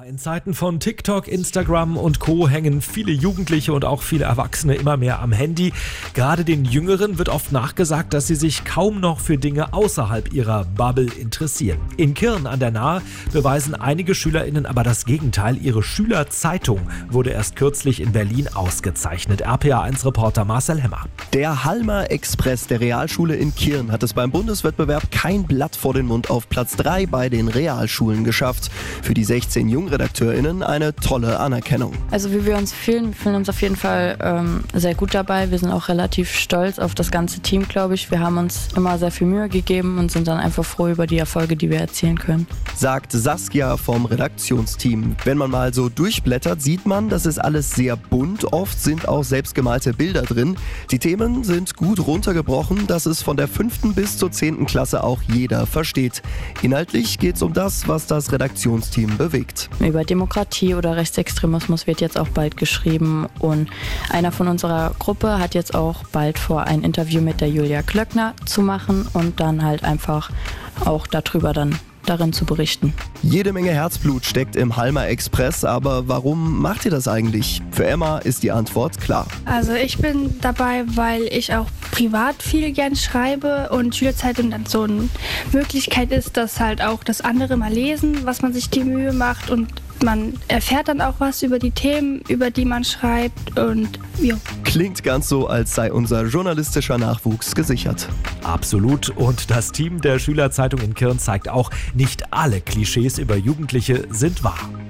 In Zeiten von TikTok, Instagram und Co. hängen viele Jugendliche und auch viele Erwachsene immer mehr am Handy. Gerade den Jüngeren wird oft nachgesagt, dass sie sich kaum noch für Dinge außerhalb ihrer Bubble interessieren. In Kirn an der Nahe beweisen einige SchülerInnen aber das Gegenteil. Ihre Schülerzeitung wurde erst kürzlich in Berlin ausgezeichnet. RPA1-Reporter Marcel Hemmer. Der Halmer Express der Realschule in Kirn hat es beim Bundeswettbewerb Kein Blatt vor den Mund auf Platz 3 bei den Realschulen geschafft. Für die 16 JungredakteurInnen eine tolle Anerkennung. Also wie wir fühlen uns auf jeden Fall sehr gut dabei. Wir sind auch relativ stolz auf das ganze Team, glaube ich. Wir haben uns immer sehr viel Mühe gegeben und sind dann einfach froh über die Erfolge, die wir erzielen können. Sagt Saskia vom Redaktionsteam. Wenn man mal so durchblättert, sieht man, das ist alles sehr bunt. Oft sind auch selbstgemalte Bilder drin. Die Themen sind gut runtergebrochen, dass es von der 5. bis zur 10. Klasse auch jeder versteht. Inhaltlich geht es um das, was das Redaktionsteam bewegt. Über Demokratie oder Rechtsextremismus wird jetzt auch bald geschrieben und einer von unserer Gruppe hat jetzt auch bald vor, ein Interview mit der Julia Klöckner zu machen und dann halt einfach auch darin zu berichten. Jede Menge Herzblut steckt im Halmer Express, aber warum macht ihr das eigentlich? Für Emma ist die Antwort klar. Also ich bin dabei, weil ich auch privat viel gern schreibe und Schülerzeitung dann so eine Möglichkeit ist, dass halt auch das andere mal lesen, was man sich die Mühe macht und man erfährt dann auch was über die Themen, über die man schreibt und ja. Klingt ganz so, als sei unser journalistischer Nachwuchs gesichert. Absolut. Und das Team der Schülerzeitung in Kirn zeigt auch, nicht alle Klischees über Jugendliche sind wahr.